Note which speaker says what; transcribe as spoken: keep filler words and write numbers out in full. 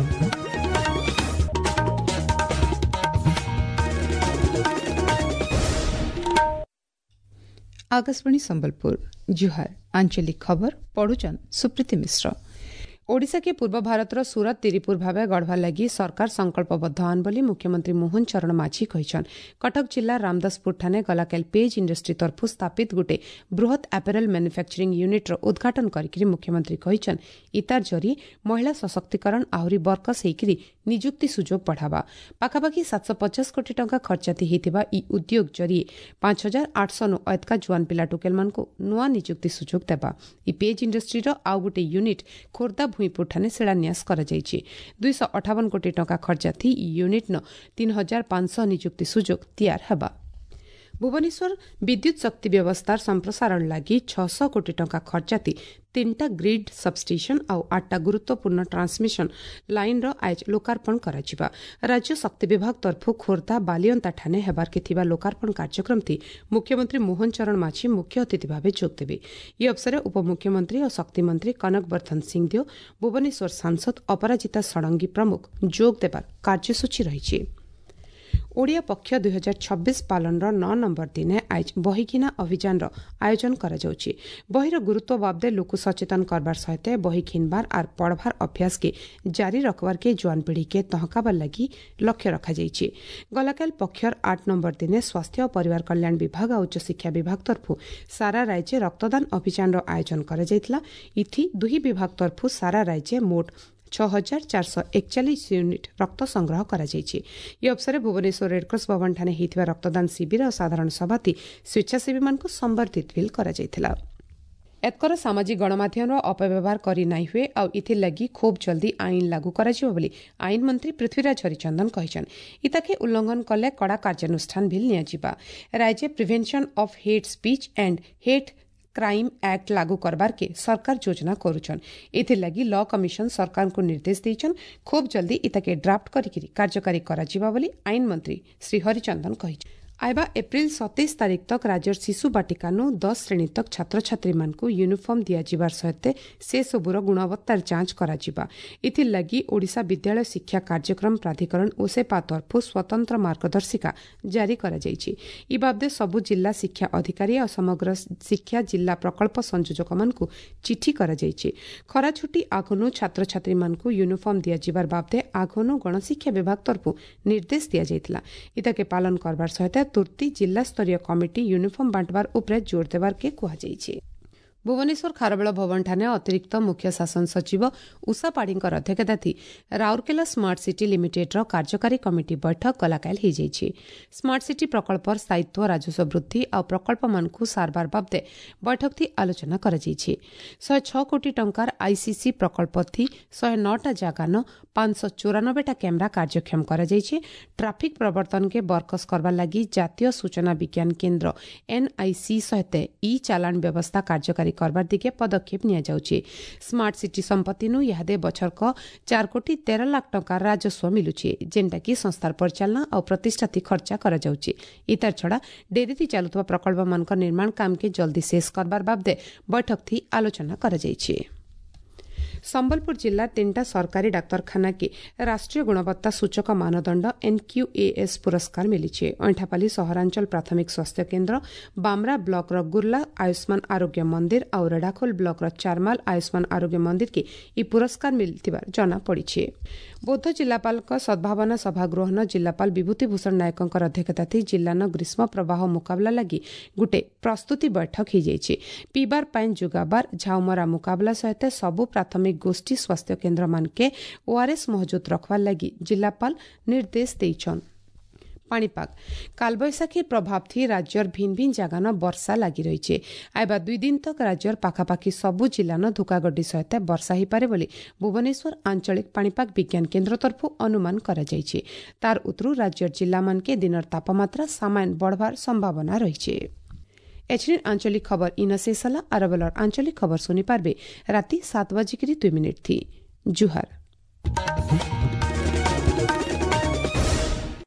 Speaker 1: आकाशवाणी संबलपुर जुहार आंचलिक खबर पढ़ुचन सुप्रीति मिश्र। ओडिशा के पूर्व भारतर सूरत तिरिपुर भावे गढ़वा लगी सरकार संकल्पबद्ध आन बोली मुख्यमंत्री मोहन चरण माझी कहिछन। कटक जिला रामदासपुर ठाणे गलाकाल पेज इंडस्ट्री तरफु स्थापित गोटे बृहत एपेरल मैन्युफैक्चरिंग यूनिट्र उद्घाटन करिकरी मुख्यमंत्री कहिछन इतार जरिए महिला सशक्तिकरण आहुरी बर्कस हेकरी निजुक्ति सुजोग बढ़ावा। पाखापाखि सात सौ पचास कोटी टंका खर्चाती हेतिबा इ उद्योग जरिए पांच हजार आठ सौ नु अयतका जुआन पिला टोकेल मानकु नुआ निजुक्ति सुजोग देबा। इ पेज इंडस्ट्री रो आउ गोटे यूनिट खोर्धा भूईपुर ठाणे शिलान्यास कराଯାଇଛି। दुई सौ अठावन कोटी टंका खर्चाथी इ यूनिट न तीन हजार पांच सौ निजुक्ति सुजोग तैयार हेबा। भुवनेश्वर विद्युत शक्ति व्यवस्थार संप्रसारण लगी छह सौ कोटी टंका खर्चाती तीनटा ग्रिड सबस्टेशन आउ आठटा गुरुत्वपूर्ण ट्रांसमिशन लाइन रो आज लोकार्पण कराजिबा। राज्य शक्ति विभाग तरफु खोर्धा बालियंता ठाणे हेबार के थिबा लोकार्पण कार्यक्रम थी मुख्यमंत्री मोहन चरण माझी मुख्य अतिथि भावे जोग देबे। ई अवसर उपमुख्यमंत्री और शक्ति मंत्री कनक वर्धन सिंहदेव भुवनेश्वर सांसद अपराजिता षडंगी प्रमुख जोग देबार कार्यसूची रही। ओडिया पक्ष दुई हजार छब्बीस पालन नौ नंबर दिने आज बहीघिना अभियान आयोजन करा जाउछि। बहीर गुरुत्व बाबदे लोक सचेतन करबार सहित बही घिनबार आर पढ़बार अभ्यास के जारी रखबार के जुआन पीढ़ी के तहकाबार लगी लक्ष्य रखा जाइछि। गलाकाल पक्षर आठ नंबर दिने स्वास्थ्य और परिवार कल्याण विभाग और उच्च शिक्षा विभाग तरफु सारा राज्य रक्तदान अभियान आयोजन करा जाइतला। इथि दुही विभाग तरफु सारा राज्य मोट छह हजार चार सौ एकचालीस यूनिट रक्त संग्रह करा जाइछि। ये अवसर भुवनेश्वर रेडक्रॉस भवन ठाणे हेतिबा रक्तदान शिविर और साधारण सभाती स्वेच्छासेवी मानकु संबर्धित बिल करा जाइतला। एतकर सामाजिक गणमाध्यम अपव्यवहार करी नाई हुए आ इथिर लगी खूब जल्दी आईन लागू कराजिबो बोली आईन मंत्री पृथ्वीराज हरिचंदन कहिछन। इताके उल्लंघन कले कड़ा कार्यानुष्ठान बिल नियाजिबा। राज्य prevention of hate speech and hate crime act लागू करबार के सरकार योजना करुछन। एथि लगी लॉ कमिशन सरकार को निर्देश देछन खूब जल्दी इताके ड्राफ्ट करिकरी कार्यकारी कराजिबा बोली आईन मंत्री श्री हरिचंदन कहिछन। आइबा एप्रिल सत्ताईस तारीख तक राज्य शिशु बाटिकानु दस श्रेणी तक छात्र छात्री मानकु यूनिफॉर्म दियाजिबार सहित से सबुर गुणवत्तार जांच कराजिबा। इथिर लगी ओडिशा विद्यालय शिक्षा कार्यक्रम प्राधिकरण ओसेपा तरफु स्वतंत्र मार्गदर्शिका जारी करा जाइछि। इ बाबदे सबु जिला शिक्षा अधिकारी और समग्र शिक्षा जिला प्रकल्प संयोजक मानकु चिठी करा जाइछि। खरा छुट्टी आगनु छात्र छात्री मानकु यूनिफॉर्म दियाजिबार बाबदे आगनु गणशिक्षा विभाग तरफु निर्देश दिया जाइतला। इताके पालन करबार सहित तुर्ती जिला स्तरीय कमिटी यूनिफॉर्म बांटबार उपरे जोर देबार के कुहा जाइछि। भुवनेश्वर खारबेल भवन ठाणे अतिरिक्त मुख्य शासन सचिव उषा पाढ़ीकर अध्यक्षता थी राउरकेला स्मार्ट सिटी लिमिटेड कार्यकारी कमिटी बैठक गलाकाल हो जाइछि। स्मार्ट सिटी प्रकल्पर स्थायित्व राजस्व वृद्धि और प्रकल्प मानकु सारबार बाबदे बैठक थी आलोचना करा जाइछि। शहे छह कोटी टंकार आईसीसी प्रकल्प थी शहे नौटा जगान पांच सौ चौरानबेटा कैमरा कार्यक्षम करा जाइछि। ट्राफिक प्रवर्तन के बरकस करबा लगी जातीय सूचना विज्ञान केन्द्र एनआईसी सहित ई चालान व्यवस्था कार्यकारी करबार दिगे पदक्षेप निया जाउछि। स्मार्ट सिटी संपत्ति नु यादे बछरक चार कोटी तेरह लाख टंका राजस्व मिलुछि जेनटा कि संस्थार परिचालना और प्रतिष्ठाती खर्चा करा जाउछि। इतार छड़ा डेरीती चालुतवा प्रकल्प मानक निर्माण काम के जल्दी शेष करबार बाबदे बैठक थी आलोचना करा जाइछि। संबलपुर जिला तीनटा सरकारी डाक्तरखाना के राष्ट्रीय गुणवत्ता सूचक मानदंड एनक्यूएएस पुरस्कार मिली। अंठापाली सहरांचल प्राथमिक स्वास्थ्य केन्द्र बामरा ब्लॉक गुर्ला आयुष्मान आरोग्य मंदिर और रेडाखोल ब्लॉक चारमाल आयुष्मान आरोग्य मंदिर के ई पुरस्कार मिलथिबार जना पड़ी। बौद्ध जिलापाल सद्भावना सभागृह जिलापाल विभूतिभूषण नायक अध्यक्षता थी जिलान ग्रीष्म प्रवाह मुकाबला लगी गोटे प्रस्तुति बैठक हो जाइछि। पीबार पानी जुगाबार झाउमरा मुकाबला सहित सबु प्राथमिक गोष्ठी स्वास्थ्य केन्द्र मानके ओआरएस मौजूद रखवार लगी जिलापाल निर्देश देइछन। पाणीपाग कालबैशाखी प्रभाव थी राज्यर भिन्न भिन्न जगान वर्षा लगी रही। आइबा दुई दिन तक राज्यर पाखापाखि सबु जिलान धुकागड्डी सहित वर्षा हो पारे बोली भुवनेश्वर आंचलिक पाणीपाग विज्ञान केन्द्र तरफु अनुमान करा जाइछि। तार उतरु राज्यर जिला मानके दिनर तापमात्रा सामान्य बढ़वार संभावना रही। एचडी आंचलिक खबर इन शेष होला। अरबलर आंचलिक खबर सुनी पारबे राति सात बजिकरी दुई मिनिट थी। जुहार।